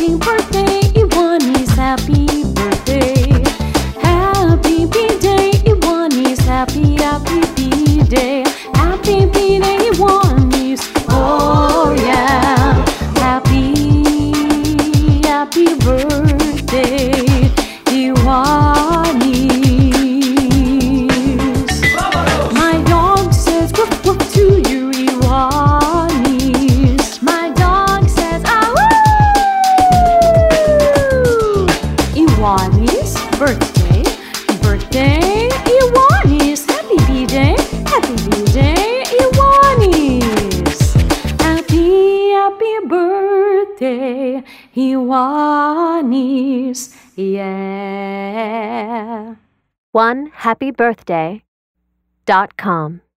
Happy birthday, Ioannis, happy birthday. Happy B-Day, Ioannis, happy B-Day. Happy B-Day, Ioannis, oh yeah. Happy birthday, Ioannis. My dog says woof woof to you, Ioannis. My dog says awoo. Ioannis, birthday, Ioannis. Happy B-Day, Ioannis. Happy birthday, Ioannis, yeah. OneHappyBirthday.com